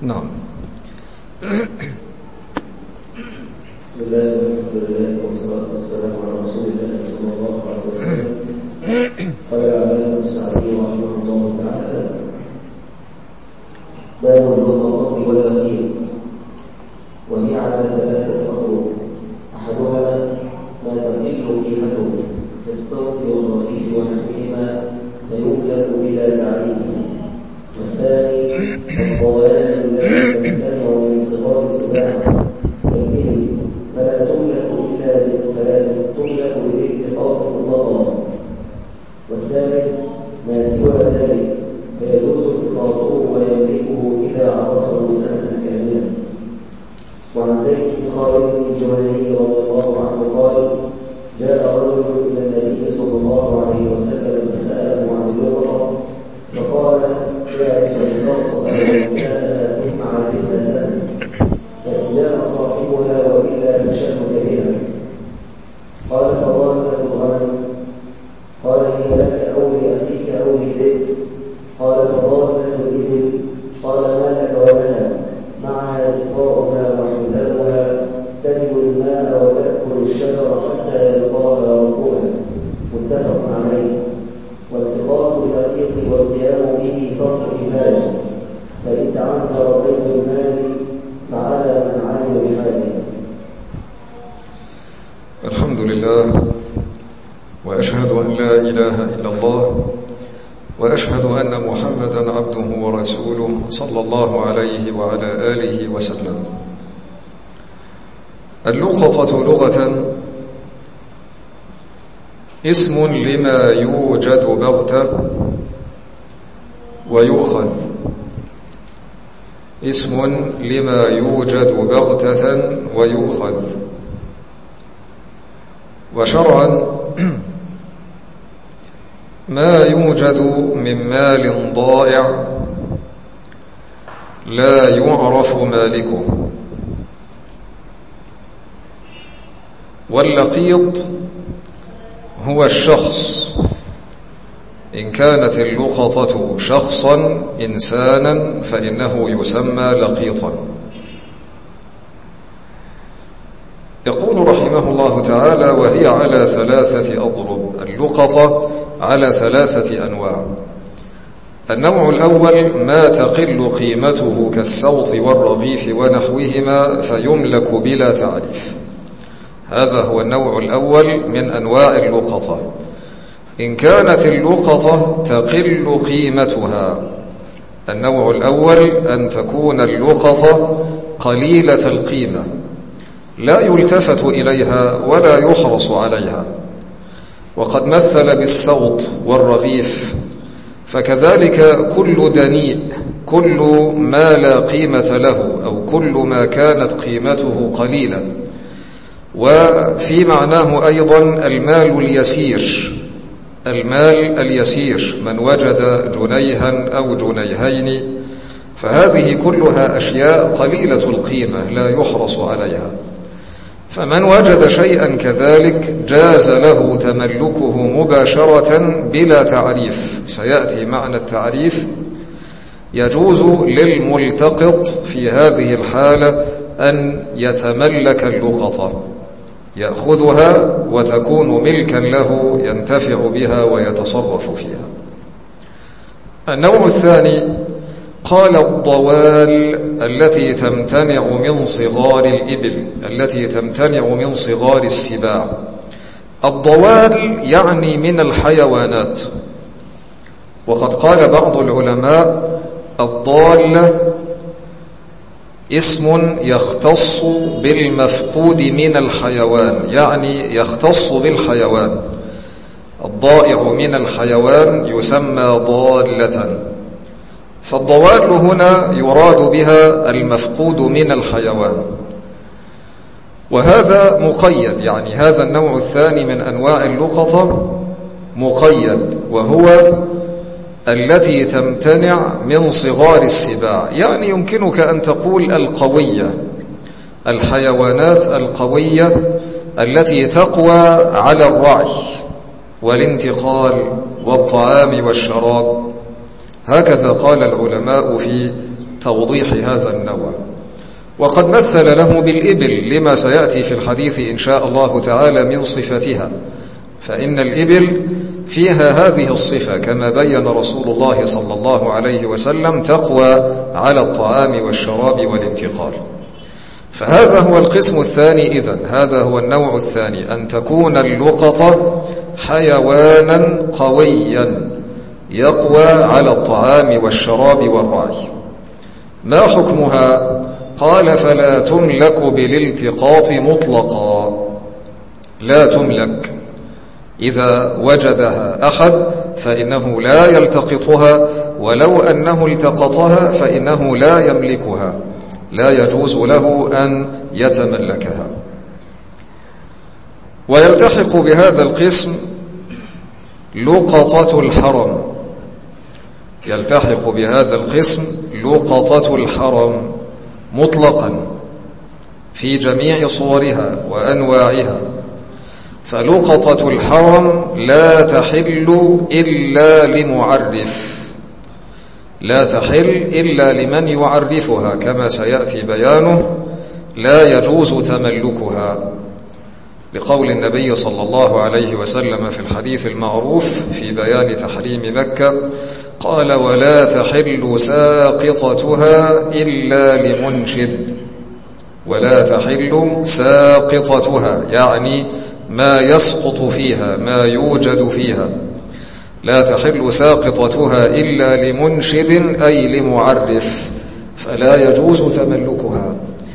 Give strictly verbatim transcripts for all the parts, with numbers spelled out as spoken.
نعم. بسم الله والحمد لله والصلاة والسلام على رسول الله صلى الله عليه وسلم. قال العلامة السعدي رحمه الله تعالى: باب اللغة واللقيط، وهي على ثلاثة أطرق: أحدها ما تقل قيمته كالصوت والرغيف ونحوهما فيملك بلا تعريف، والثاني الضوال التي تمتنع من صغار السباع كالإبل فلا تملك إلا فلا تملك بالالتقاط مطلقا، والثالث ما سوى ذلك فيجوز التقاطه ويملكه إذا عرفه سنة كاملة. وعن زيد بن خالد بن الجهني رضي الله عنه قال: جاء رجل إلى النبي صلى الله عليه وسلم فسأله عن اللغة، فقال: اعرف الفرصة وإنكاها ثم عرفها سنة، فإن جاء صاحبها وإلا فشأنك بها. قال: فضالة الغنم؟ قال: هي لك أو لأخيك أو لذئب؟ قال: فضالة الإبل؟ قال: ما لك ولها؟ معها سقاؤها وحذاؤها، تلد الماء وتأكل الشجر حتى يلقاها ربها. متفق عليه. والتقاط اللقيط والقيام به فرض كفاية، فإن تعذر بيت المال فعلى من علم بحاله. الحمد لله، وأشهد أن لا إله إلا الله، وأشهد أن محمدا عبده ورسوله صلى الله عليه وعلى آله وسلم. اللقطة لغة اسم لما يوجد بغتة ويؤخذ، اسم لما يوجد بغتة ويؤخذ. وشرعا ما يوجد من مال ضائع لا يعرف مالكه. واللقيط هو الشخص، إن كانت اللقطة شخصا إنسانا فإنه يسمى لقيطا. يقول رحمه الله تعالى: وهي على ثلاثة أضرب. اللقطة على ثلاثة أنواع. النوع الأول ما تقل قيمته كالسوط والرغيف ونحوهما فيملك بلا تعريف. هذا هو النوع الأول من أنواع اللقطة. إن كانت اللقطة تقل قيمتها، النوع الأول أن تكون اللقطة قليلة القيمة لا يلتفت إليها ولا يحرص عليها. وقد مثل بالسوط والرغيف، فكذلك كل دنيء، كل ما لا قيمة له أو كل ما كانت قيمته قليلة. وفي معناه أيضا المال اليسير، المال اليسير، من وجد جنيها أو جنيهين، فهذه كلها أشياء قليلة القيمة لا يحرص عليها. فمن وجد شيئا كذلك جاز له تملكه مباشرة بلا تعريف. سيأتي معنى التعريف. يجوز للملتقط في هذه الحالة أن يتملك اللقطة، يأخذها وتكون ملكا له ينتفع بها ويتصرف فيها. النوع الثاني قال: الضوال التي تمتنع من صغار الإبل، التي تمتنع من صغار السباع. الضوال يعني من الحيوانات. وقد قال بعض العلماء: الضال اسم يختص بالمفقود من الحيوان، يعني يختص بالحيوان. الضائع من الحيوان يسمى ضالة. فالضوال هنا يراد بها المفقود من الحيوان. وهذا مقيد، يعني هذا النوع الثاني من أنواع اللقطة مقيد، وهو التي تمتنع من صغار السباع. يعني يمكنك أن تقول القوية، الحيوانات القوية التي تقوى على الرعي والانتقال والطعام والشراب. هكذا قال العلماء في توضيح هذا النوع. وقد مثل له بالإبل لما سيأتي في الحديث إن شاء الله تعالى من صفتها، فإن الإبل فيها هذه الصفة كما بين رسول الله صلى الله عليه وسلم، تقوى على الطعام والشراب والانتقال. فهذا هو القسم الثاني. إذن هذا هو النوع الثاني، أن تكون اللقطة حيوانا قويا يقوى على الطعام والشراب والرعي. ما حكمها؟ قال فلا تملك بالالتقاط مطلقا، لا تملك. إذا وجدها أحد فإنه لا يلتقطها، ولو أنه التقطها فإنه لا يملكها، لا يجوز له أن يتملكها. ويلتحق بهذا القسم لقطة الحرم، يلتحق بهذا القسم لقطة الحرم مطلقا في جميع صورها وأنواعها. فلقطة الحرم لا تحل إلا لمعرف، لا تحل إلا لمن يعرفها كما سيأتي بيانه، لا يجوز تملكها، لقول النبي صلى الله عليه وسلم في الحديث المعروف في بيان تحريم مكة، قال ولا تحل ساقطتها إلا لمنشد. ولا تحل ساقطتها يعني ما يسقط فيها، ما يوجد فيها. لا تحل ساقطتها إلا لمنشد أي لمعرف، فلا يجوز تملكها.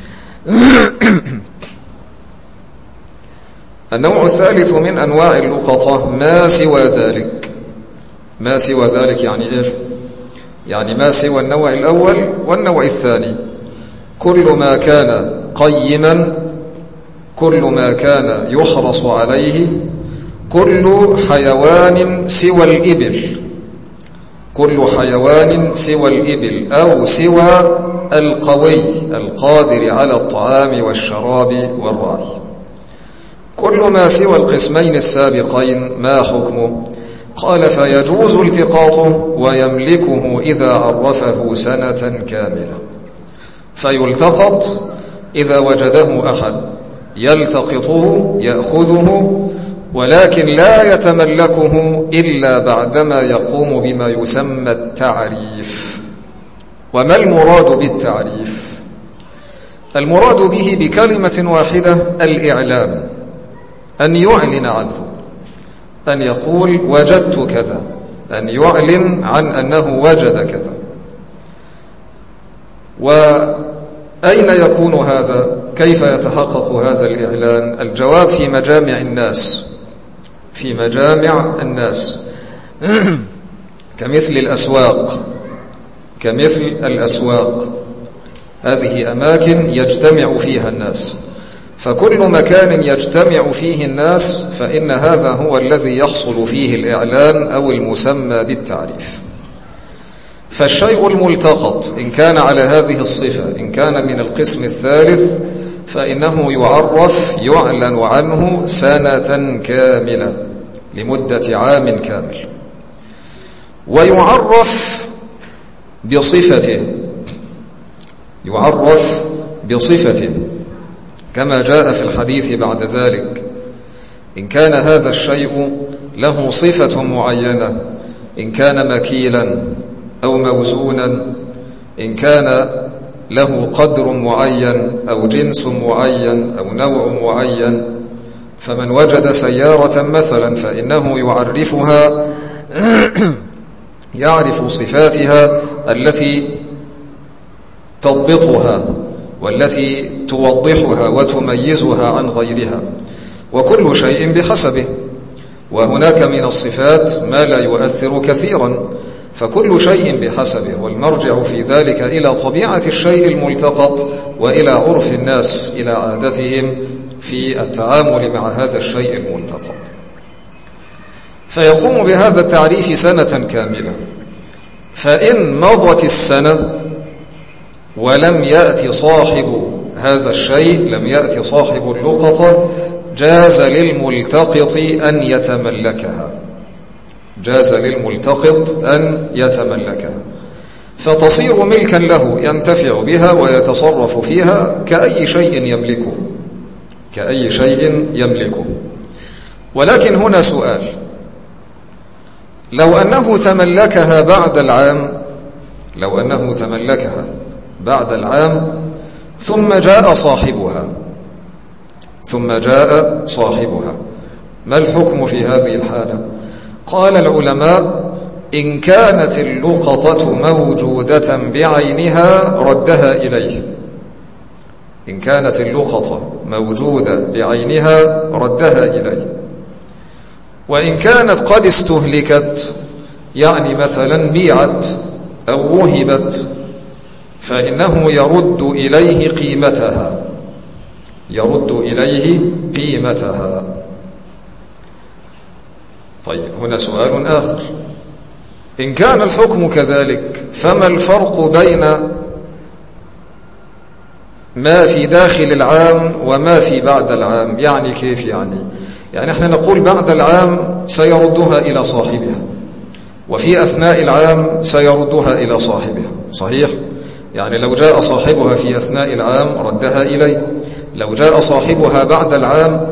النوع الثالث من أنواع اللقطة ما سوى ذلك. ما سوى ذلك يعني إيش؟ يعني ما سوى النوع الأول والنوع الثاني، كل ما كان قيما، كل ما كان يحرص عليه، كل حيوان سوى الإبل، كل حيوان سوى الإبل أو سوى القوي القادر على الطعام والشراب والرعي. كل ما سوى القسمين السابقين ما حكمه؟ قال فيجوز التقاطه ويملكه إذا عرفه سنة كاملة. فيلتقط إذا وجده أحد، يلتقطه يأخذه، ولكن لا يتملكه إلا بعدما يقوم بما يسمى التعريف. وما المراد بالتعريف؟ المراد به بكلمة واحدة الإعلام، أن يعلن عنه، أن يقول وجدت كذا، أن يعلن عن أنه وجد كذا. وأين يكون هذا؟ كيف يتحقق هذا الإعلان؟ الجواب في مجامع الناس، في مجامع الناس كمثل الأسواق، كمثل الأسواق هذه أماكن يجتمع فيها الناس، فكل مكان يجتمع فيه الناس فإن هذا هو الذي يحصل فيه الإعلان أو المسمى بالتعريف. فالشيء الملتقط إن كان على هذه الصفة، إن كان من القسم الثالث، فإنه يعرف يعلن عنه سنة كاملة لمدة عام كامل، ويعرف بصفته، يعرف بصفته كما جاء في الحديث بعد ذلك. إن كان هذا الشيء له صفة معينة، إن كان مكيلا أو موزونا، إن كان له قدر معين أو جنس معين أو نوع معين، فمن وجد سيارة مثلا فإنه يعرفها، يعرف صفاتها التي تضبطها والتي توضحها وتميزها عن غيرها، وكل شيء بحسبه. وهناك من الصفات ما لا يؤثر كثيرا، فكل شيء بحسبه، والمرجع في ذلك إلى طبيعة الشيء الملتقط وإلى عرف الناس، إلى عادتهم في التعامل مع هذا الشيء الملتقط. فيقوم بهذا التعريف سنة كاملة. فإن مضت السنة ولم يأتي صاحب هذا الشيء، لم يأتي صاحب اللقطة، جاز للملتقط أن يتملكها، جاز للملتقط أن يتملكها. فتصير ملكا له ينتفع بها ويتصرف فيها كأي شيء يملكه كأي شيء يملكه. ولكن هنا سؤال: لو أنه تملكها بعد العام لو أنه تملكها بعد العام ثم جاء صاحبها ثم جاء صاحبها ما الحكم في هذه الحالة؟ قال العلماء: إن كانت اللقطة موجودة بعينها ردها إليه إن كانت اللقطة موجودة بعينها ردها إليه. وإن كانت قد استهلكت، يعني مثلا بيعت أو وهبت، فإنه يرد إليه قيمتها يرد إليه قيمتها. طيب، هنا سؤال آخر: إن كان الحكم كذلك فما الفرق بين ما في داخل العام وما في بعد العام؟ يعني كيف يعني؟ يعني احنا نقول بعد العام سيردها إلى صاحبها، وفي أثناء العام سيردها إلى صاحبها، صحيح؟ يعني لو جاء صاحبها في أثناء العام ردها إليه، لو جاء صاحبها بعد العام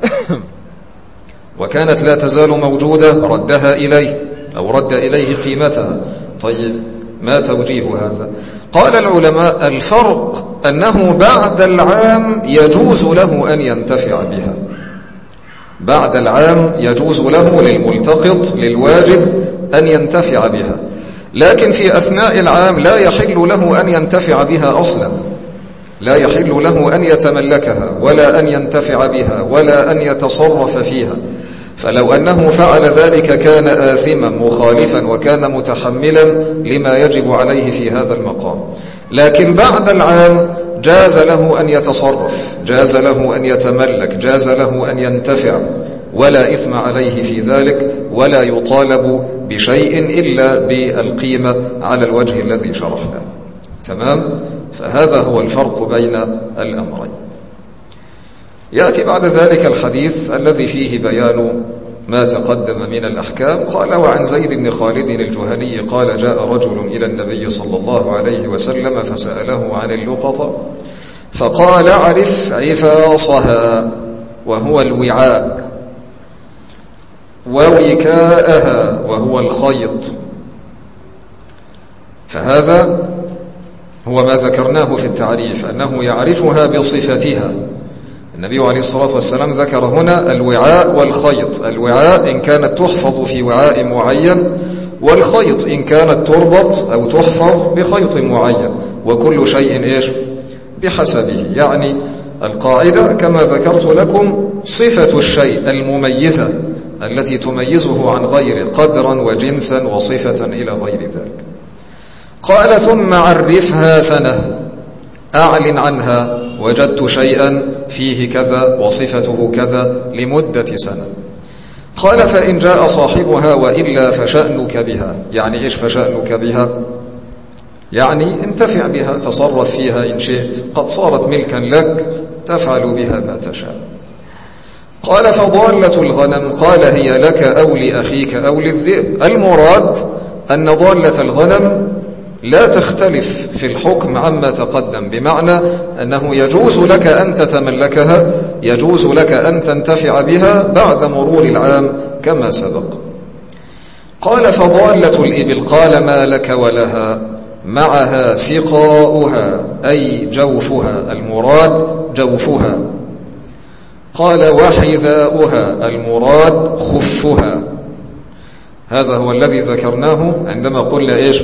وكانت لا تزال موجودة ردها إليه أو رد إليه قيمتها. طيب، ما توجيه هذا؟ قال العلماء: الفرق أنه بعد العام يجوز له أن ينتفع بها بعد العام يجوز له للملتقط للواجب أن ينتفع بها، لكن في أثناء العام لا يحل له أن ينتفع بها أصلا لا يحل له أن يتملكها ولا أن ينتفع بها ولا أن يتصرف فيها. فلو أنه فعل ذلك كان آثما مخالفا وكان متحملا لما يجب عليه في هذا المقام. لكن بعد العام جاز له أن يتصرف، جاز له أن يتملك، جاز له أن ينتفع، ولا إثم عليه في ذلك، ولا يطالب بشيء إلا بالقيمة على الوجه الذي شرحناه. تمام؟ فهذا هو الفرق بين الأمرين. يأتي بعد ذلك الحديث الذي فيه بيان ما تقدم من الأحكام. قال: وعن زيد بن خالد الجهني قال: جاء رجل إلى النبي صلى الله عليه وسلم فسأله عن اللقطة، فقال: اعرف عفاصها، وهو الوعاء، ووكاءها، وهو الخيط. فهذا هو ما ذكرناه في التعريف، أنه يعرفها بصفتها. النبي عليه الصلاة والسلام ذكر هنا الوعاء والخيط. الوعاء إن كانت تحفظ في وعاء معين، والخيط إن كانت تربط أو تحفظ بخيط معين، وكل شيء إيش؟ بحسبه. يعني القاعدة كما ذكرت لكم صفة الشيء المميزة التي تميزه عن غيره قدرا وجنسا وصفة إلى غير ذلك. قال: ثم عرفها سنة، أعلن عنها، وجدت شيئا فيه كذا وصفته كذا لمدة سنة. قال: فإن جاء صاحبها وإلا فشأنك بها. يعني إيش فشأنك بها؟ يعني انتفع بها، تصرف فيها إن شئت، قد صارت ملكا لك، تفعل بها ما تشاء. قال: فضالة الغنم؟ قال: هي لك أو لأخيك أو للذئب. المراد أن ضالة الغنم لا تختلف في الحكم عما تقدم، بمعنى أنه يجوز لك أن تتملكها، يجوز لك أن تنتفع بها بعد مرور العام كما سبق. قال: فضالة الإبل؟ قال: ما لك ولها؟ معها سقاؤها، أي جوفها، المراد جوفها. قال: وحذاؤها؟ المراد خفها. هذا هو الذي ذكرناه عندما قلنا إيش؟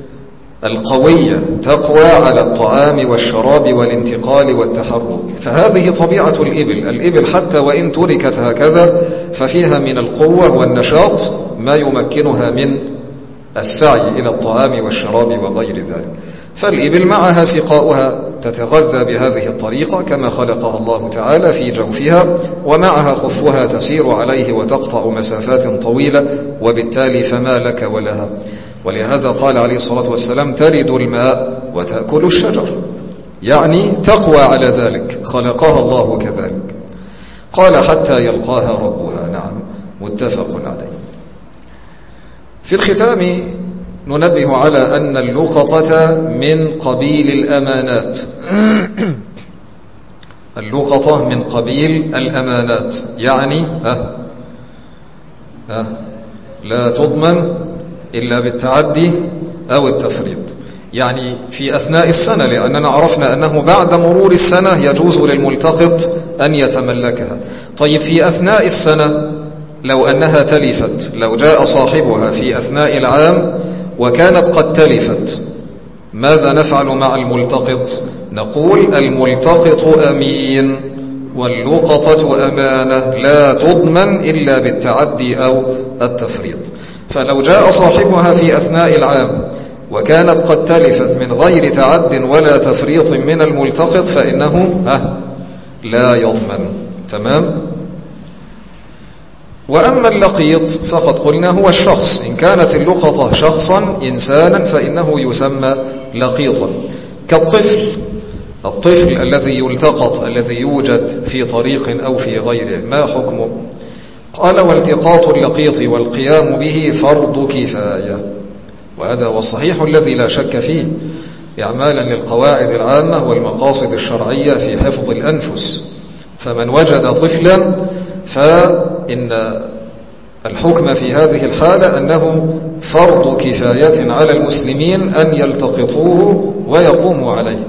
القوية تقوى على الطعام والشراب والانتقال والتحرك. فهذه طبيعة الإبل. الإبل حتى وإن تركت هكذا ففيها من القوة والنشاط ما يمكنها من السعي إلى الطعام والشراب وغير ذلك. فالإبل معها سقاؤها، تتغذى بهذه الطريقة كما خلقها الله تعالى في جوفها، ومعها خفها تسير عليه وتقطع مسافات طويلة، وبالتالي فما لك ولها. ولهذا قال عليه الصلاة والسلام: ترد الماء وتأكل الشجر، يعني تقوى على ذلك، خلقها الله كذلك. قال: حتى يلقاها ربها. نعم، متفق عليه. في الختام ننبه على أن اللقطة من قبيل الأمانات. اللقطة من قبيل الأمانات، يعني ها ها لا تضمن إلا بالتعدي أو التفريط. يعني في أثناء السنة، لأننا عرفنا أنه بعد مرور السنة يجوز للملتقط أن يتملكها. طيب في أثناء السنة لو أنها تلفت، لو جاء صاحبها في أثناء العام وكانت قد تلفت، ماذا نفعل مع الملتقط؟ نقول الملتقط أمين واللقطة أمانة لا تضمن إلا بالتعدي أو التفريط. فلو جاء صاحبها في أثناء العام وكانت قد تلفت من غير تعد ولا تفريط من الملتقط فإنه ها لا يضمن. تمام؟ وأما اللقيط فقد قلنا هو الشخص، إن كانت اللقطة شخصا إنسانا فإنه يسمى لقيطا، كالطفل. الطفل الذي يلتقط الذي يوجد في طريق أو في غيره ما حكمه؟ قال: والتقاط اللقيط والقيام به فرض كفاية، وهذا هو الصحيح الذي لا شك فيه، إعمالا للقواعد العامة والمقاصد الشرعية في حفظ الأنفس. فمن وجد طفلا فإن الحكم في هذه الحالة أنه فرض كفاية على المسلمين أن يلتقطوه ويقوموا عليه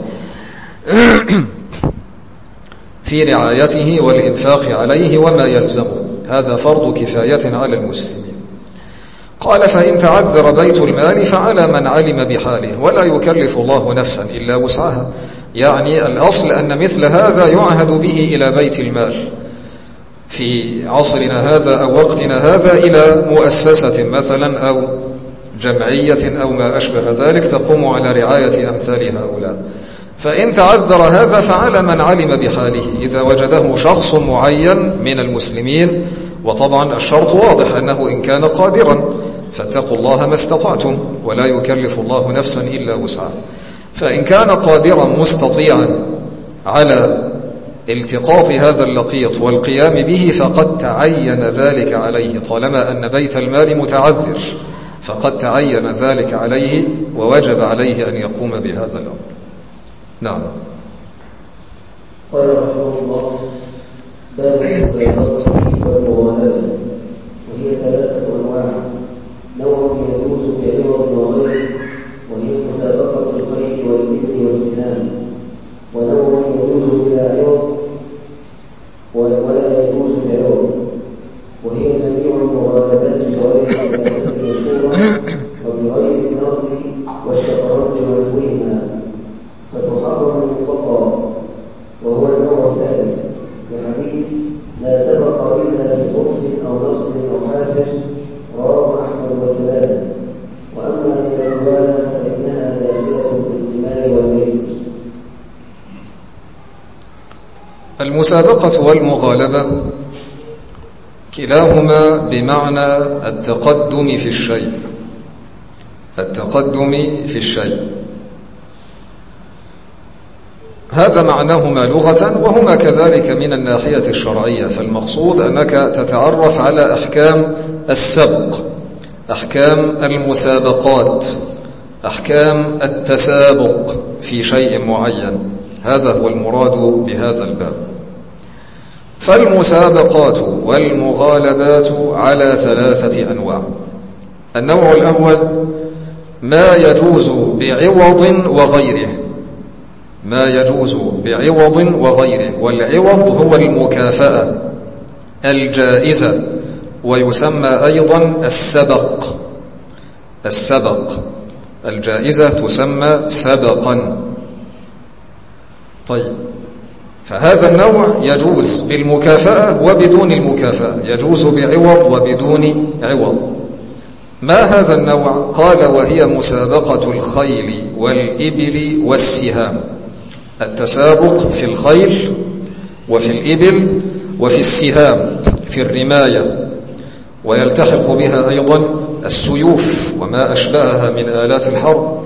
في رعايته والإنفاق عليه وما يلزمه، هذا فرض كفاية على المسلمين. قال: فإن تعذر بيت المال فعلى من علم بحاله، ولا يكلف الله نفسا إلا وسعها. يعني الأصل أن مثل هذا يعهد به إلى بيت المال في عصرنا هذا أو وقتنا هذا، إلى مؤسسة مثلا أو جمعية أو ما أشبه ذلك تقوم على رعاية أمثال هؤلاء. فإن تعذر هذا فعلى من علم بحاله، إذا وجده شخص معين من المسلمين، وطبعا الشرط واضح أنه إن كان قادرا، فاتقوا الله ما استطعتم ولا يكلف الله نفسا إلا وسعها. فإن كان قادرا مستطيعا على التقاط هذا اللقيط والقيام به فقد تعين ذلك عليه، طالما أن بيت المال متعذر فقد تعين ذلك عليه ووجب عليه أن يقوم بهذا الأمر. نعم. قال رحمه الله: باب المسابقة والمغالبة، وهي ثلاثة أنواع: نوع يجوز بعوض وغيره، وهي مسابقة الخيل والإبل والسهام، ونوع يجوز بلا عوض ولا يجوز بعوض، وهي جميع المغالبات بغير الكورة وبغير النقد والشطرنج ونحوهما، فتحرم المطلقة، وهو النوع الثالث، لحديث: لا سبق إلا في طرف أو نصر أو حافر، رواه أحمد وثلاثة. وأما ما سواها فإنها داخلة في القمار والميسر. المسابقة والمغالبة كلاهما بمعنى التقدم في الشيء، التقدم في الشيء، هذا معناهما لغة، وهما كذلك من الناحية الشرعية. فالمقصود أنك تتعرف على أحكام السبق، أحكام المسابقات، أحكام التسابق في شيء معين، هذا هو المراد بهذا الباب. فالمسابقات والمغالبات على ثلاثة أنواع. النوع الأول ما يجوز بعوض وغيره، ما يجوز بعوض وغيره، والعوض هو المكافأة الجائزة، ويسمى أيضا السبق. السبق الجائزة تسمى سبقا. طيب، فهذا النوع يجوز بالمكافأة وبدون المكافأة، يجوز بعوض وبدون عوض. ما هذا النوع؟ قال: وهي مسابقة الخيل والإبل والسهام، التسابق في الخيل وفي الإبل وفي السهام في الرماية، ويلتحق بها أيضا السيوف وما أشبهها من آلات الحرب.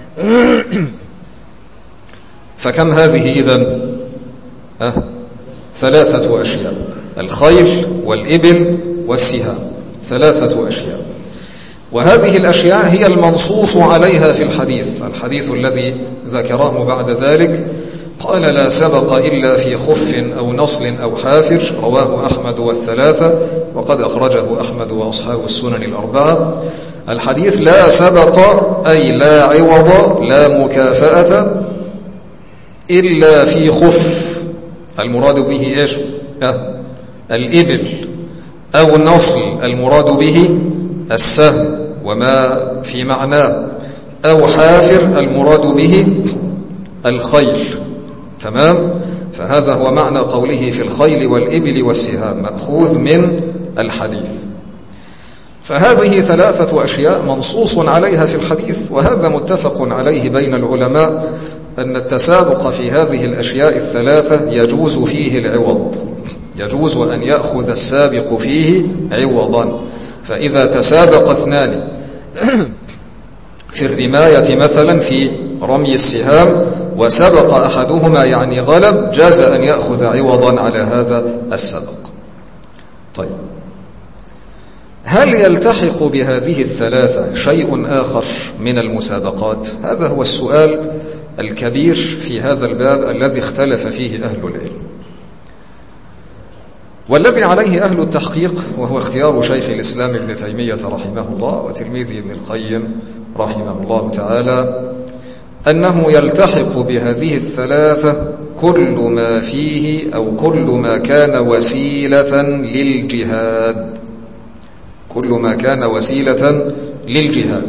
فكم هذه إذن؟ أه؟ ثلاثة أشياء: الخيل والإبل والسهام، ثلاثة أشياء. وهذه الأشياء هي المنصوص عليها في الحديث. الحديث الذي ذكره بعد ذلك قال لا سبق إلا في خف أو نصل أو حافر، رواه أحمد والثلاثة، وقد أخرجه أحمد وأصحاب السنن الأربعة. الحديث لا سبق أي لا عوض لا مكافأة إلا في خف، المراد به إيش؟ أه؟ الإبل، أو نصل المراد به السهم وما في معناه، أو حافر المراد به الخيل. تمام؟ فهذا هو معنى قوله في الخيل والإبل والسهام، مأخوذ من الحديث. فهذه ثلاثة أشياء منصوص عليها في الحديث، وهذا متفق عليه بين العلماء أن التسابق في هذه الأشياء الثلاثة يجوز فيه العوض، يجوز أن يأخذ السابق فيه عوضا. فإذا تسابق اثنان في الرماية مثلا في رمي السهام وسبق أحدهما يعني غلب، جاز أن يأخذ عوضا على هذا السبق. طيب، هل يلتحق بهذه الثلاثة شيء آخر من المسابقات؟ هذا هو السؤال الكبير في هذا الباب الذي اختلف فيه أهل العلم، والذي عليه أهل التحقيق، وهو اختيار شيخ الإسلام ابن تيمية رحمه الله وتلميذه ابن القيم رحمه الله تعالى، أنه يلتحق بهذه الثلاثة كل ما فيه أو كل ما كان وسيلة للجهاد، كل ما كان وسيلة للجهاد.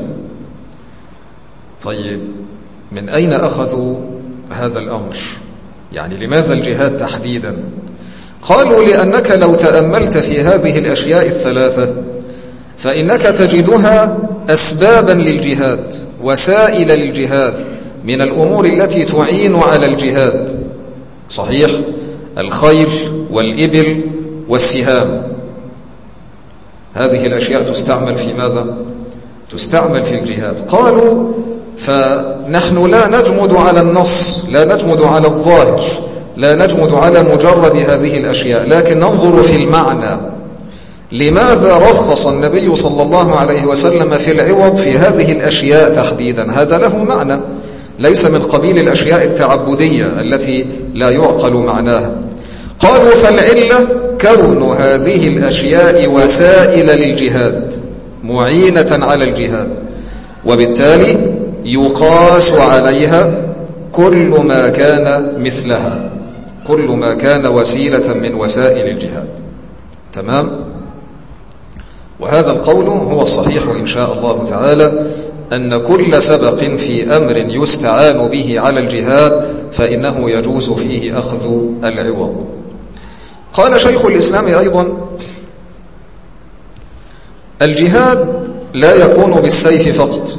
طيب، من أين أخذوا هذا الأمر؟ يعني لماذا الجهاد تحديدا؟ قالوا لأنك لو تأملت في هذه الأشياء الثلاثة فإنك تجدها أسبابا للجهاد، وسائل للجهاد، من الأمور التي تعين على الجهاد. صحيح، الخيل والإبل والسهام، هذه الأشياء تستعمل في ماذا؟ تستعمل في الجهاد. قالوا فنحن لا نجمد على النص، لا نجمد على الظاهر، لا نجمد على مجرد هذه الأشياء، لكن ننظر في المعنى. لماذا رخص النبي صلى الله عليه وسلم في العوض في هذه الأشياء تحديدا؟ هذا له معنى، ليس من قبيل الأشياء التعبدية التي لا يعقل معناها. قالوا فالعلة كون هذه الأشياء وسائل للجهاد، معينة على الجهاد، وبالتالي يقاس عليها كل ما كان مثلها، كل ما كان وسيلة من وسائل الجهاد. تمام؟ وهذا القول هو الصحيح إن شاء الله تعالى، أن كل سبق في أمر يستعان به على الجهاد فإنه يجوز فيه أخذ العوض. قال شيخ الإسلام أيضا: الجهاد لا يكون بالسيف فقط،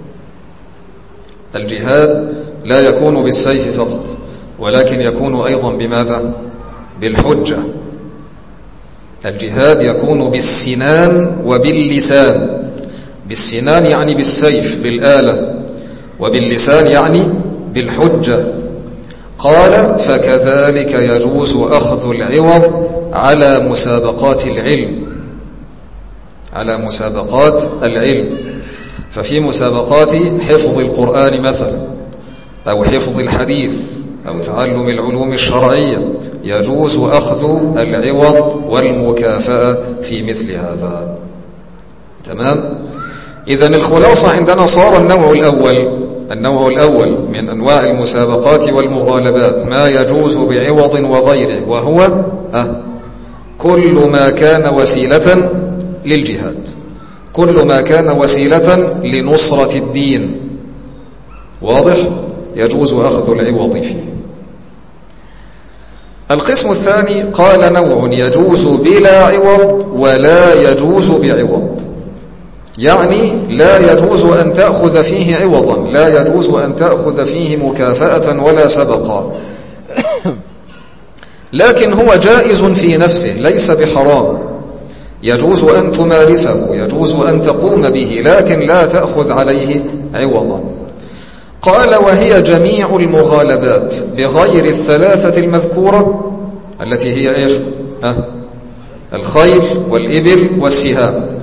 الجهاد لا يكون بالسيف فقط، ولكن يكون أيضا بماذا؟ بالحجة. الجهاد يكون بالسنان وباللسان، بالسنان يعني بالسيف بالآلة، وباللسان يعني بالحجة. قال فكذلك يجوز أخذ العوض على مسابقات العلم، على مسابقات العلم. ففي مسابقات حفظ القرآن مثلا، أو حفظ الحديث، أو تعلم العلوم الشرعية، يجوز أخذ العوض والمكافأة في مثل هذا. تمام؟ إذن الخلاصة عندنا صار النوع الأول، النوع الأول من أنواع المسابقات والمغالبات ما يجوز بعوض وغيره، وهو أه كل ما كان وسيلة للجهاد، كل ما كان وسيلة لنصرة الدين. واضح؟ يجوز أخذ العوض فيه. القسم الثاني قال نوع يجوز بلا عوض ولا يجوز بعوض، يعني لا يجوز أن تأخذ فيه عوضا، لا يجوز أن تأخذ فيه مكافأة ولا سبقا، لكن هو جائز في نفسه، ليس بحرام، يجوز أن تمارسه، يجوز أن تقوم به، لكن لا تأخذ عليه عوضا. قال وهي جميع المغالبات بغير الثلاثة المذكورة التي هي إيش؟ ها؟ الخيل والإبل والسهام،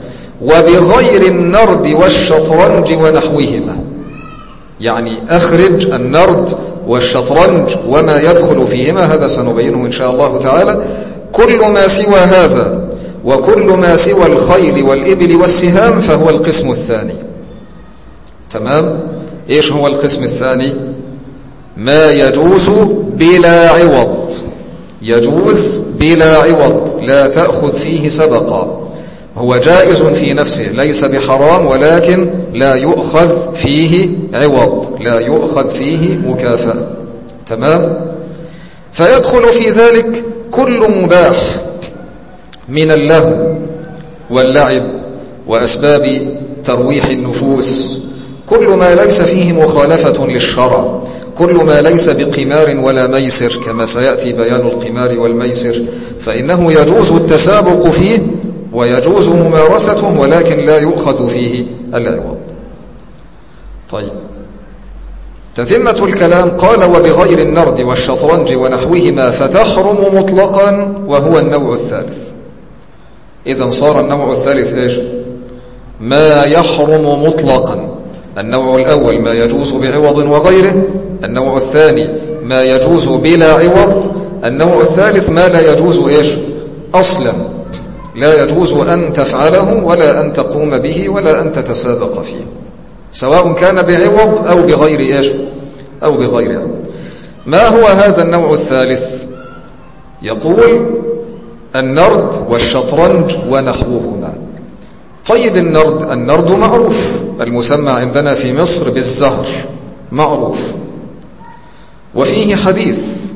وبغير النرد والشطرنج ونحوهما، يعني أخرج النرد والشطرنج وما يدخل فيهما، هذا سنبينه إن شاء الله تعالى. كل ما سوى هذا وكل ما سوى الخيل والإبل والسهام فهو القسم الثاني. تمام؟ إيش هو القسم الثاني؟ ما يجوز بلا عوض، يجوز بلا عوض، لا تأخذ فيه سبقا، هو جائز في نفسه ليس بحرام، ولكن لا يؤخذ فيه عوض، لا يؤخذ فيه مكافأة. تمام؟ فيدخل في ذلك كل مباح من اللهو واللعب وأسباب ترويح النفوس، كل ما ليس فيه مخالفة للشرع، كل ما ليس بقمار ولا ميسر كما سيأتي بيان القمار والميسر، فإنه يجوز التسابق فيه ويجوز ممارسته، ولكن لا يؤخذ فيه العوض. طيب، تتمة الكلام قال وبغير النرد والشطرنج ونحوهما فتحرم مطلقا، وهو النوع الثالث. إذن صار النوع الثالث إيش؟ ما يحرم مطلقا. النوع الأول ما يجوز بعوض وغيره، النوع الثاني ما يجوز بلا عوض، النوع الثالث ما لا يجوز إيش؟ أصلا لا يجوز أن تفعله ولا أن تقوم به ولا أن تتسابق فيه، سواء كان بعوض أو بغير إيش؟ أو بغير عوض. ما هو هذا النوع الثالث؟ يقول النرد والشطرنج ونحوهما. طيب، النرد النرد معروف، المسمى عندنا في مصر بالزهر، معروف، وفيه حديث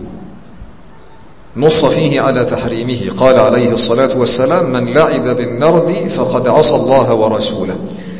نص فيه على تحريمه، قال عليه الصلاة والسلام من لعب بالنرد فقد عصى الله ورسوله.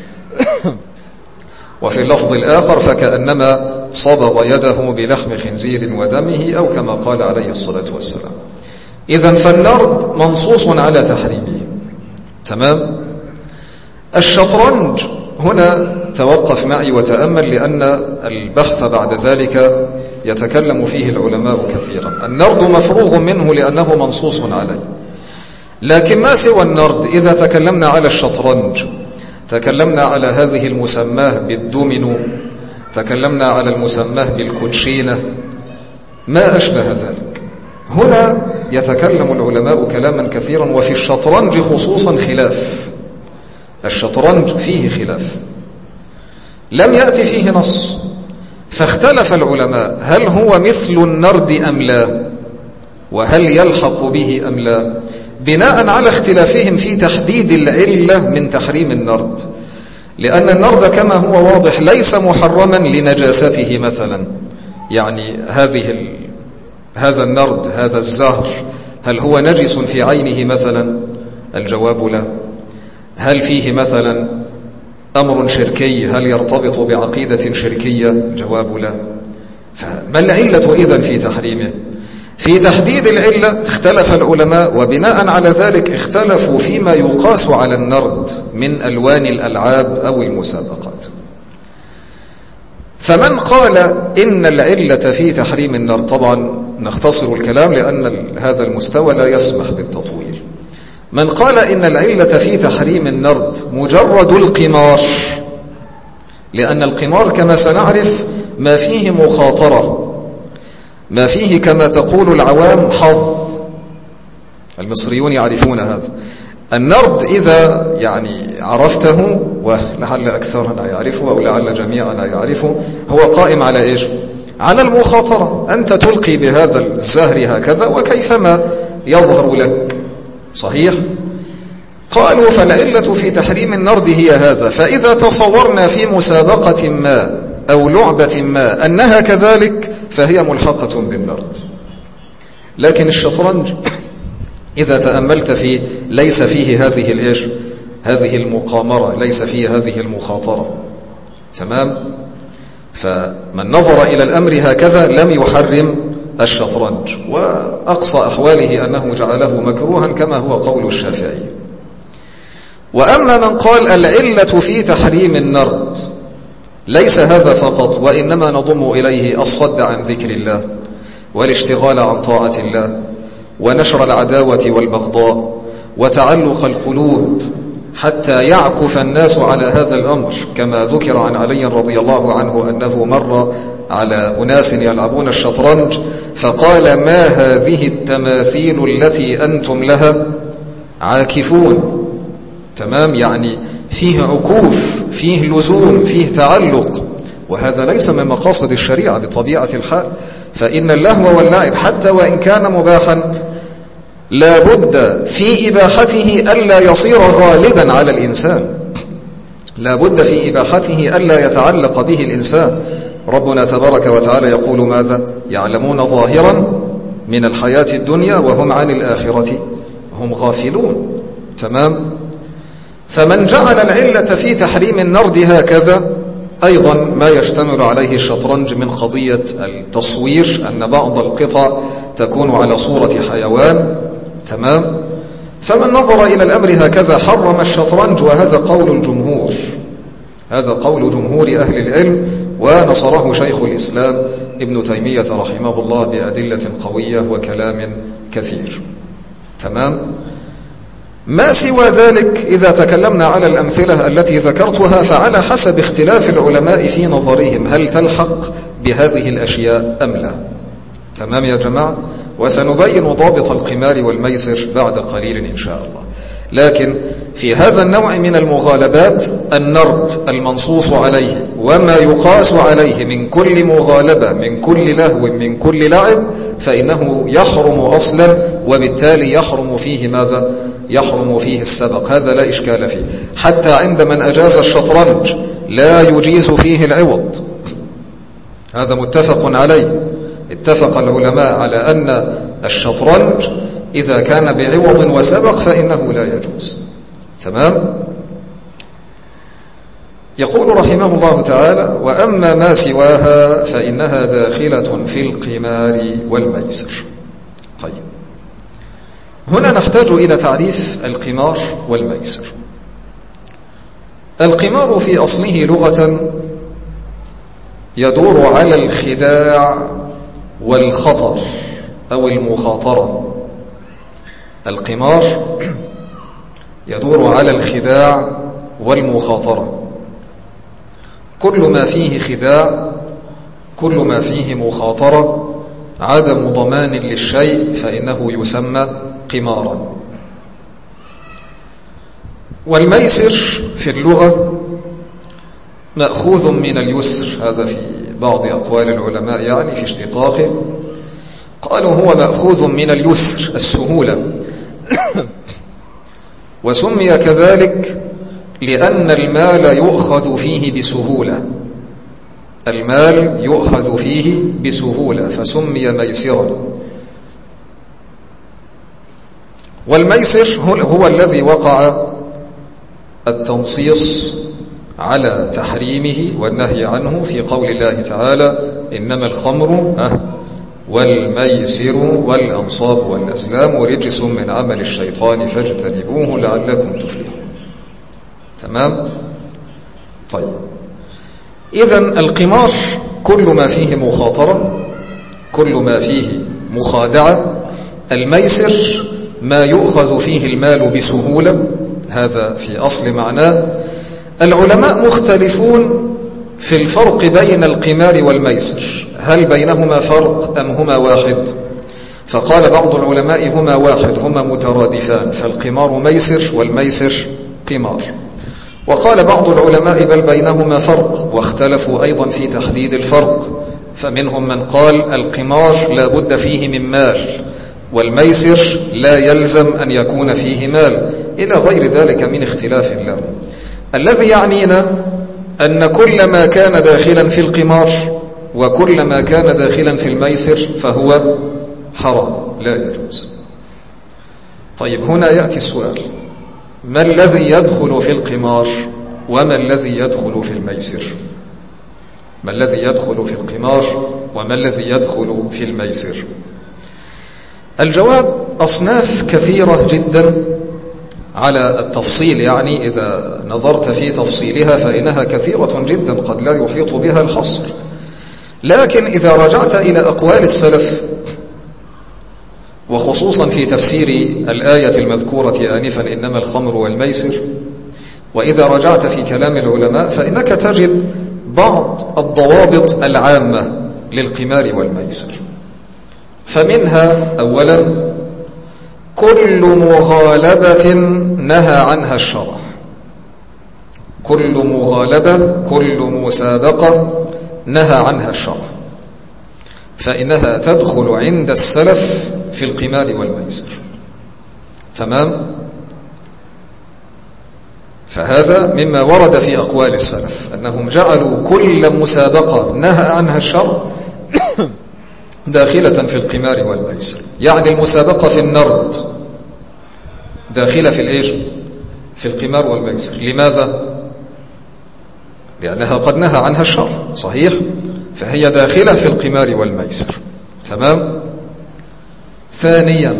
وفي اللفظ الآخر فكأنما صبغ يده بلحم خنزير ودمه، أو كما قال عليه الصلاة والسلام. إذن فالنرد منصوص على تحريمه. تمام؟ الشطرنج هنا توقف معي وتأمل، لأن البحث بعد ذلك يتكلم فيه العلماء كثيرا. النرد مفروغ منه لأنه منصوص عليه، لكن ما سوى النرد، إذا تكلمنا على الشطرنج تكلمنا على هذه المسماه بالدومينو، تكلمنا على المسماه بالكوتشينة، ما أشبه ذلك. هنا يتكلم العلماء كلاما كثيرا، وفي الشطرنج خصوصا خلاف، الشطرنج فيه خلاف لم يأتي فيه نص، فاختلف العلماء هل هو مثل النرد أم لا، وهل يلحق به أم لا، بناء على اختلافهم في تحديد العلة من تحريم النرد. لأن النرد كما هو واضح ليس محرما لنجاسته مثلا، يعني هذه ال... هذا النرد، هذا الزهر، هل هو نجس في عينه مثلا؟ الجواب لا. هل فيه مثلا أمر شركي، هل يرتبط بعقيدة شركية؟ الجواب لا. فما العلة إذن في تحريمه؟ في تحديد العلة اختلف العلماء، وبناء على ذلك اختلفوا فيما يقاس على النرد من ألوان الألعاب أو المسابقات. فمن قال إن العلة في تحريم النرد، طبعا نختصر الكلام لأن هذا المستوى لا يسمح بالتطويل، من قال إن العلة في تحريم النرد مجرد القمار، لأن القمار كما سنعرف ما فيه مخاطرة، ما فيه كما تقول العوام حظ، المصريون يعرفون هذا. النرد إذا يعني عرفته، ولعل أكثرنا يعرفه أو لعل جميعنا يعرفه، هو قائم على إيش؟ على المخاطرة، أنت تلقي بهذا الزهر هكذا وكيفما يظهر لك. صحيح؟ قالوا فالعلة في تحريم النرد هي هذا، فإذا تصورنا في مسابقة ما أو لعبة ما أنها كذلك فهي ملحقة بالنرد. لكن الشطرنج إذا تأملت فيه ليس فيه هذه الإيش؟ هذه المقامرة، ليس فيه هذه المخاطرة. تمام؟ فمن نظر إلى الأمر هكذا لم يحرم الشطرنج، وأقصى أحواله أنه جعله مكروها كما هو قول الشافعي. وأما من قال العلة في تحريم النرد ليس هذا فقط، وإنما نضم إليه الصد عن ذكر الله والاشتغال عن طاعة الله ونشر العداوة والبغضاء وتعلق القلوب، حتى يعكف الناس على هذا الأمر، كما ذكر عن علي رضي الله عنه أنه مر على أناس يلعبون الشطرنج فقال: ما هذه التماثيل التي أنتم لها عاكفون؟ تمام، يعني فيه عكوف، فيه لزوم، فيه تعلق، وهذا ليس من مقاصد الشريعة بطبيعة الحال. فإن اللهو واللعب حتى وإن كان مباحا لا بد في إباحته ألا يصير غالبا على الإنسان، لا بد في إباحته ألا يتعلق به الإنسان. ربنا تبارك وتعالى يقول ماذا؟ يعلمون ظاهرا من الحياة الدنيا وهم عن الآخرة هم غافلون. تمام. فمن جعل العلة في تحريم النرد هكذا أيضا ما يشتمل عليه الشطرنج من قضية التصوير، أن بعض القطع تكون على صورة حيوان. تمام. فمن نظر إلى الأمر هكذا حرم الشطرنج، وهذا قول الجمهور، هذا قول جمهور أهل العلم، ونصره شيخ الإسلام ابن تيمية رحمه الله بأدلة قوية وكلام كثير. تمام. ما سوى ذلك إذا تكلمنا على الأمثلة التي ذكرتها فعلى حسب اختلاف العلماء في نظرهم هل تلحق بهذه الأشياء أم لا. تمام يا جماعة. وسنبين ضابط القمار والميسر بعد قليل إن شاء الله. لكن في هذا النوع من المغالبات النرد المنصوص عليه وما يقاس عليه من كل مغالبة، من كل لهو، من كل لعب، فإنه يحرم أصلا، وبالتالي يحرم فيه ماذا؟ يحرم فيه السبق. هذا لا إشكال فيه. حتى عند من أجاز الشطرنج لا يجيز فيه العوض، هذا متفق عليه. اتفق العلماء على أن الشطرنج إذا كان بعوض وسبق فإنه لا يجوز. تمام. يقول رحمه الله تعالى: وأما ما سواها فإنها داخلة في القمار والميسر. طيب، هنا نحتاج إلى تعريف القمار والميسر. القمار في أصله لغة يدور على الخداع والخطر أو المخاطرة. القمار يدور على الخداع والمخاطرة. كل ما فيه خداع، كل ما فيه مخاطرة، عدم ضمان للشيء، فإنه يسمى قمارا. والميسر في اللغة مأخوذ من اليسر، هذا في بعض أقوال العلماء يعني في اشتقاقه، قالوا هو مأخوذ من اليسر السهولة، وسمي كذلك لأن المال يؤخذ فيه بسهولة، المال يؤخذ فيه بسهولة فسمي ميسرا. والميسر هو الذي وقع التنصيص على تحريمه والنهي عنه في قول الله تعالى: إنما الخمر والميسر والأنصاب والأزلام رجس من عمل الشيطان فاجتنبوه لعلكم تفلحون. تمام. طيب، إذن القمار كل ما فيه مخاطرة، كل ما فيه مخادعة. الميسر ما يؤخذ فيه المال بسهولة، هذا في أصل معناه. العلماء مختلفون في الفرق بين القمار والميسر، هل بينهما فرق أم هما واحد؟ فقال بعض العلماء هما واحد، هما مترادفان، فالقمار ميسر والميسر قمار. وقال بعض العلماء بل بينهما فرق، واختلفوا أيضا في تحديد الفرق، فمنهم من قال القمار لا بد فيه من مال، والميسر لا يلزم أن يكون فيه مال، إلى غير ذلك من اختلاف له. الذي يعنينا أن كل ما كان داخلا في القمار وكل ما كان داخلا في الميسر فهو حرام لا يجوز. طيب، هنا يأتي السؤال: ما الذي يدخل في القمار وما الذي يدخل في الميسر؟ ما الذي يدخل في القمار وما الذي يدخل في الميسر؟ الجواب: أصناف كثيرة جدا على التفصيل، يعني إذا نظرت في تفصيلها فإنها كثيرة جدا قد لا يحيط بها الحصر. لكن إذا رجعت إلى أقوال السلف، وخصوصا في تفسير الآية المذكورة آنفا إنما الخمر والميسر، وإذا رجعت في كلام العلماء فإنك تجد بعض الضوابط العامة للقمار والميسر. فمنها أولا كل مغالبة نهى عنها الشرع، كل مغالبة كل مسابقة نهى عنها الشرع فإنها تدخل عند السلف في القمار والميسر. تمام؟ فهذا مما ورد في أقوال السلف أنهم جعلوا كل مسابقة نهى عنها الشرع داخلة في القمار والميسر. يعني المسابقة في النرد داخلة في الإيش؟ في القمار والميسر. لماذا؟ لأنها قد نهى عنها الشرع، صحيح؟ فهي داخلة في القمار والميسر. تمام؟ ثانيا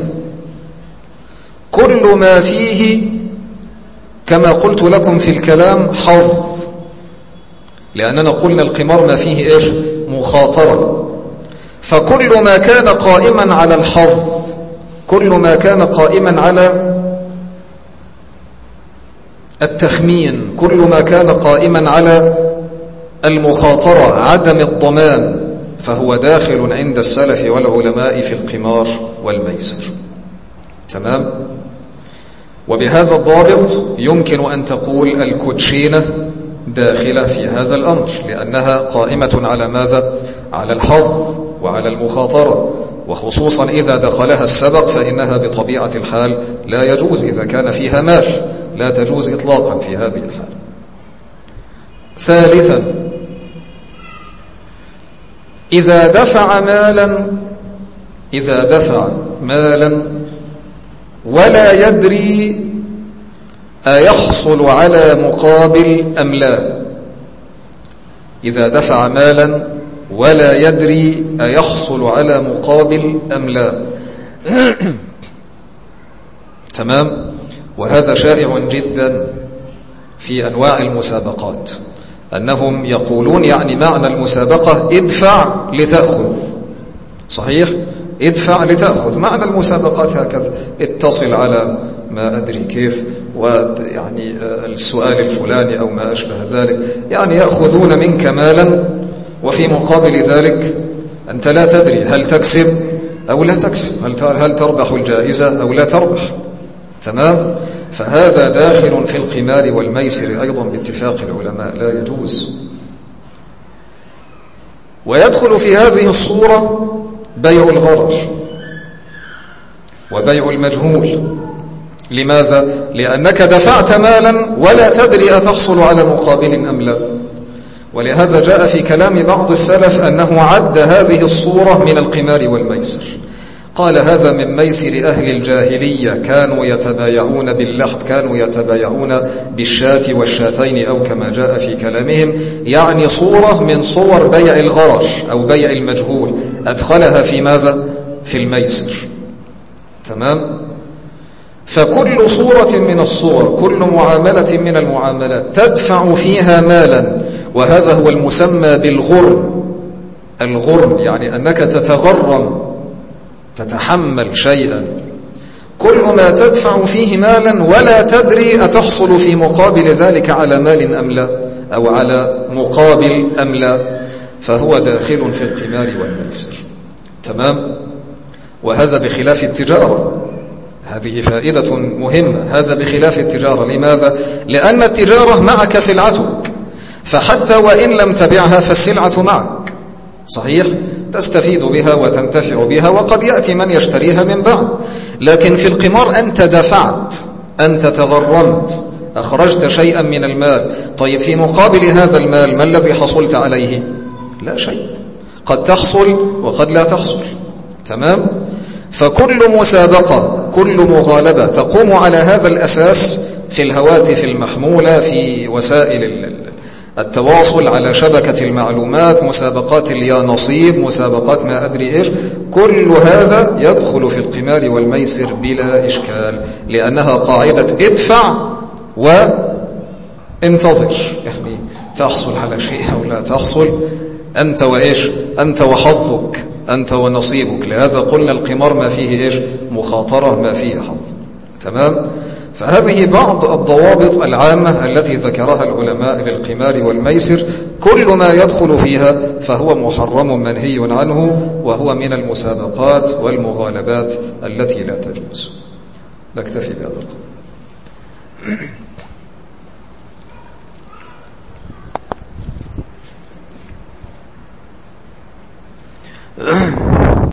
كل ما فيه كما قلت لكم في الكلام حظ، لأننا قلنا القمار ما فيه إيش؟ مخاطرة. فكل ما كان قائما على الحظ، كل ما كان قائما على التخمين، كل ما كان قائما على المخاطرة عدم الضمان، فهو داخل عند السلف والعلماء في القمار والميسر. تمام؟ وبهذا الضابط يمكن أن تقول الكوتشينة داخلة في هذا الأمر، لأنها قائمة على ماذا؟ على الحظ وعلى المخاطرة، وخصوصا إذا دخلها السبق فإنها بطبيعة الحال لا يجوز إذا كان فيها مال، لا تجوز إطلاقا في هذه الحال. ثالثا إذا دفع مالا إذا دفع مالا ولا يدري أيحصل على مقابل أم لا، إذا دفع مالا ولا يدري أيحصل على مقابل أم لا. تمام؟ وهذا شائع جدا في أنواع المسابقات، أنهم يقولون يعني معنى المسابقة ادفع لتأخذ، صحيح؟ ادفع لتأخذ. معنى المسابقات هكذا، اتصل على ما أدري كيف، ويعني السؤال الفلاني أو ما أشبه ذلك، يعني يأخذون منك مالا وفي مقابل ذلك أنت لا تدري هل تكسب أو لا تكسب، هل تربح الجائزة أو لا تربح. تمام؟ فهذا داخل في القمار والميسر أيضا باتفاق العلماء، لا يجوز. ويدخل في هذه الصورة بيع الغرر وبيع المجهول. لماذا؟ لأنك دفعت مالا ولا تدري أتحصل على مقابل أم لا. ولهذا جاء في كلام بعض السلف أنه عد هذه الصورة من القمار والميسر. قال هذا من ميسر أهل الجاهلية، كانوا يتبايعون باللحم، كانوا يتبايعون بالشاة والشاتين أو كما جاء في كلامهم، يعني صورة من صور بيع الغرر أو بيع المجهول، أدخلها في ماذا؟ في الميسر. تمام؟ فكل صورة من الصور، كل معاملة من المعاملات تدفع فيها مالا، وهذا هو المسمى بالغرم. الغرم يعني أنك تتغرم، تتحمل شيئا، كل ما تدفع فيه مالا ولا تدري أتحصل في مقابل ذلك على مال أم لا، أو على مقابل أم لا، فهو داخل في القمار والميسر. تمام؟ وهذا بخلاف التجارة. هذه فائدة مهمة، هذا بخلاف التجارة. لماذا؟ لأن التجارة معك سلعتك، فحتى وإن لم تبعها فالسلعة معك، صحيح؟ تستفيد بها وتنتفع بها، وقد يأتي من يشتريها من بعد. لكن في القمار أنت دفعت، أنت تغرمت، أخرجت شيئا من المال. طيب في مقابل هذا المال ما الذي حصلت عليه؟ لا شيء، قد تحصل وقد لا تحصل. تمام؟ فكل مسابقة، كل مغالبة تقوم على هذا الأساس في الهواتف المحمولة، في وسائل التواصل، على شبكة المعلومات، مسابقات اليانصيب، مسابقات ما أدري إيش، كل هذا يدخل في القمار والميسر بلا إشكال، لأنها قاعدة ادفع وانتظر، يعني تحصل على شيء أو لا تحصل، أنت وإيش؟ أنت وحظك، أنت ونصيبك. لهذا قلنا القمار ما فيه إيش؟ مخاطرة، ما فيه حظ. تمام؟ فهذه بعض الضوابط العامة التي ذكرها العلماء للقمار والميسر. كل ما يدخل فيها فهو محرم منهي عنه، وهو من المسابقات والمغالبات التي لا تجوز. نكتفي بهذا القدر. Uh